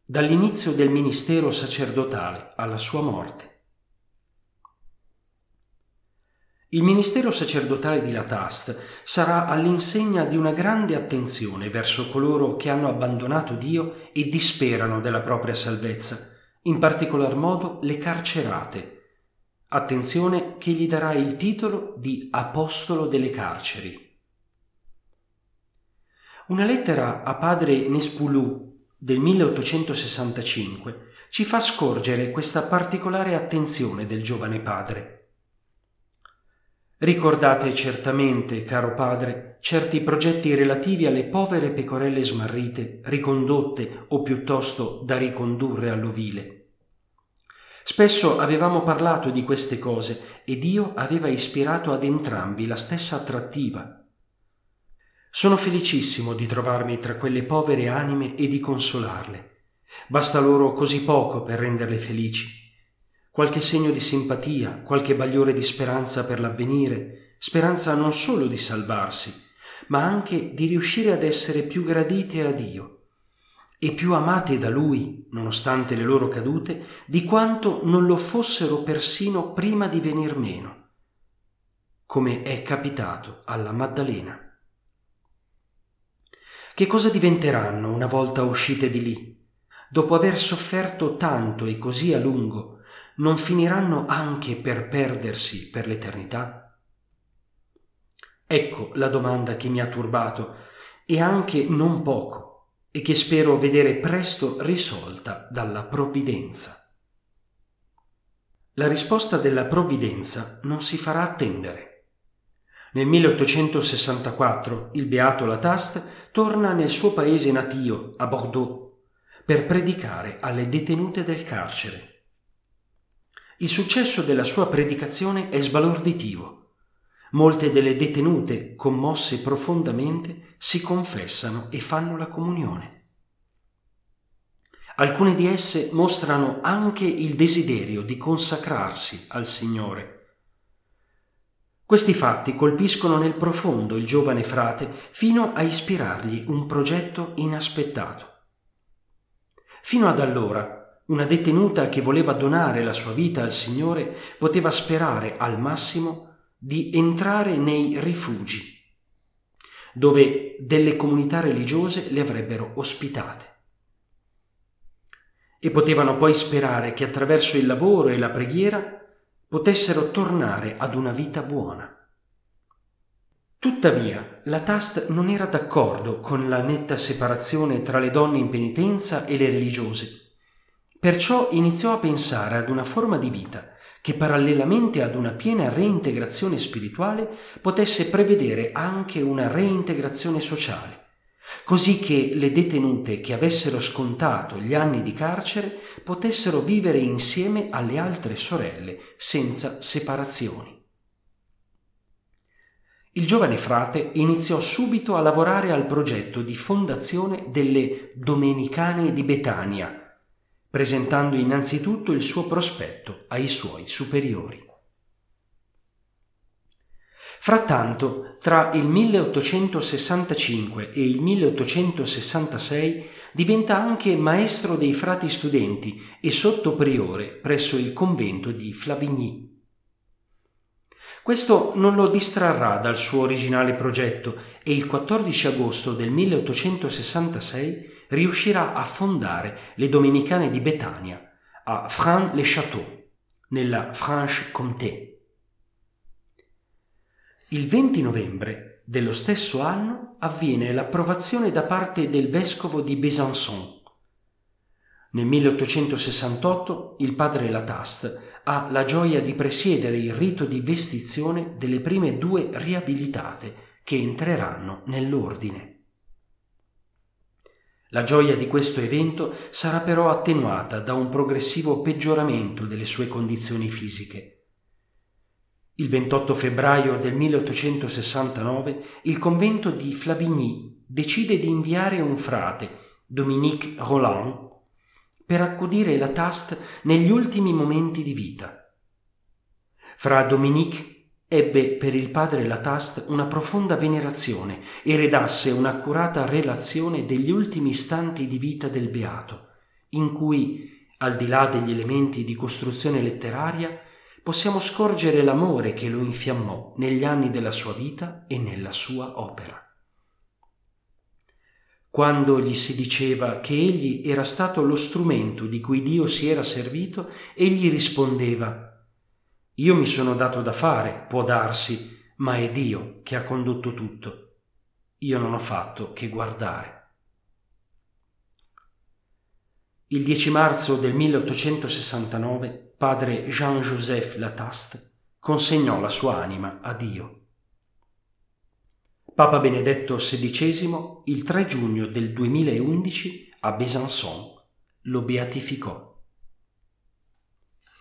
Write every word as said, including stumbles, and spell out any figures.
dall'inizio del ministero sacerdotale alla sua morte. Il ministero sacerdotale di Latast sarà all'insegna di una grande attenzione verso coloro che hanno abbandonato Dio e disperano della propria salvezza, in particolar modo le carcerate. Attenzione che gli darà il titolo di Apostolo delle carceri. Una lettera a padre Nespulou del milleottocentosessantacinque ci fa scorgere questa particolare attenzione del giovane padre. Ricordate certamente, caro padre, certi progetti relativi alle povere pecorelle smarrite, ricondotte o piuttosto da ricondurre all'ovile. Spesso avevamo parlato di queste cose e Dio aveva ispirato ad entrambi la stessa attrattiva. Sono felicissimo di trovarmi tra quelle povere anime e di consolarle. Basta loro così poco per renderle felici. Qualche segno di simpatia, qualche bagliore di speranza per l'avvenire, speranza non solo di salvarsi, ma anche di riuscire ad essere più gradite a Dio e più amate da Lui, nonostante le loro cadute, di quanto non lo fossero persino prima di venir meno, come è capitato alla Maddalena. Che cosa diventeranno una volta uscite di lì? Dopo aver sofferto tanto e così a lungo, non finiranno anche per perdersi per l'eternità? Ecco la domanda che mi ha turbato, e anche non poco, e che spero vedere presto risolta dalla provvidenza. La risposta della provvidenza non si farà attendere. Nel milleottocentosessantaquattro il beato Latast torna nel suo paese natio, a Bordeaux, per predicare alle detenute del carcere. Il successo della sua predicazione è sbalorditivo. Molte delle detenute, commosse profondamente, si confessano e fanno la comunione. Alcune di esse mostrano anche il desiderio di consacrarsi al Signore. Questi fatti colpiscono nel profondo il giovane frate fino a ispirargli un progetto inaspettato. Fino ad allora, una detenuta che voleva donare la sua vita al Signore poteva sperare al massimo di entrare nei rifugi, dove delle comunità religiose le avrebbero ospitate. E potevano poi sperare che attraverso il lavoro e la preghiera potessero tornare ad una vita buona. Tuttavia, Latast non era d'accordo con la netta separazione tra le donne in penitenza e le religiose. Perciò iniziò a pensare ad una forma di vita che, parallelamente ad una piena reintegrazione spirituale, potesse prevedere anche una reintegrazione sociale, così che le detenute che avessero scontato gli anni di carcere potessero vivere insieme alle altre sorelle senza separazioni. Il giovane frate iniziò subito a lavorare al progetto di fondazione delle Domenicane di Betania, presentando innanzitutto il suo prospetto ai suoi superiori. Frattanto, tra il milleottocentosessantacinque e il milleottocentosessantasei diventa anche maestro dei frati studenti e sottopriore presso il convento di Flavigny. Questo non lo distrarrà dal suo originale progetto e il quattordici agosto del milleottocentosessantasei riuscirà a fondare le Domenicane di Betania a Frans-le-Château, nella Franche-Comté. Il venti novembre dello stesso anno avviene l'approvazione da parte del vescovo di Besançon. Nel milleottocentosessantotto il padre Latast ha la gioia di presiedere il rito di vestizione delle prime due riabilitate che entreranno nell'ordine. La gioia di questo evento sarà però attenuata da un progressivo peggioramento delle sue condizioni fisiche. Il ventotto febbraio del milleottocentosessantanove il convento di Flavigny decide di inviare un frate, Dominique Roland, per accudire Latast negli ultimi momenti di vita. Fra Dominique ebbe per il padre Latast una profonda venerazione e redasse un'accurata relazione degli ultimi istanti di vita del beato, in cui, al di là degli elementi di costruzione letteraria, possiamo scorgere l'amore che lo infiammò negli anni della sua vita e nella sua opera. Quando gli si diceva che egli era stato lo strumento di cui Dio si era servito, egli rispondeva: «Io mi sono dato da fare, può darsi, ma è Dio che ha condotto tutto. Io non ho fatto che guardare». Il dieci marzo del milleottocentosessantanove padre Jean-Joseph Lataste consegnò la sua anima a Dio. Papa Benedetto sedicesimo, il tre giugno del duemilaundici, a Besançon, lo beatificò.